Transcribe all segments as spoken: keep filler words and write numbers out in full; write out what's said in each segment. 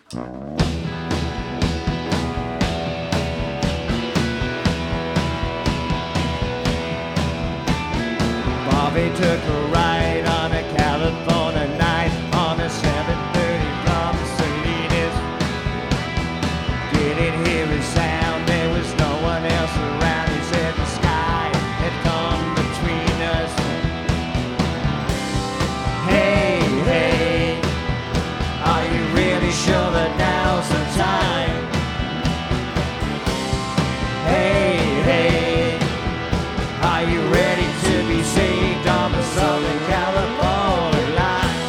Bobby took a ride on a California night on a seven thirty from Salinas. Didn't hear a sound, there was no one else around. He said the sky had come between us. Hey, hey, are you really sure that now's the time? Hey, hey, are you ready to be saved on the Southern California line?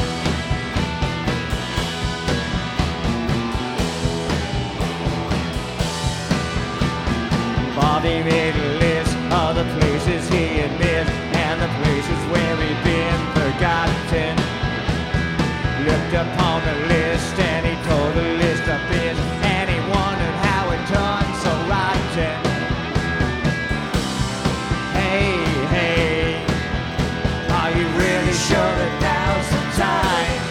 Bobby made a list of the places he had missed and the places where he'd been forgotten. Looked upon the list and he tore the list up in, and he wondered how it turned so rotten. Hey, hey, are you really sure that now's the time?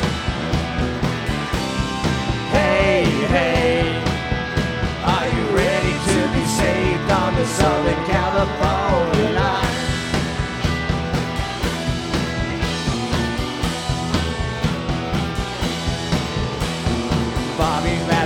Hey, hey, are you ready to be saved on the Southern California line? Bobby